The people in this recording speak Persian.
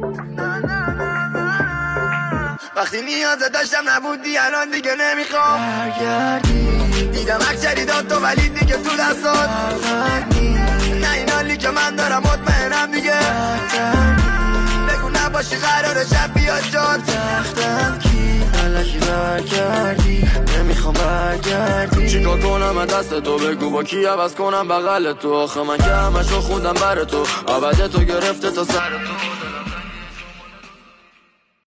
وقتی نیازه داشتم نبودی الان دیگه نمیخوام برگردی. دیدم اکچری داد تو ولی دیگه تو دستات نه این حالی که من دارم مطمئنم دیگه بگو نباشی قراره شب بیاد جات تختم کی علکی برگردی نمیخوام برگردی. چیکار کنم دست تو بگو با کی عوض کنم بغل تو آخه من که همشو خوندم بر تو عبده تو گرفته تا سر تو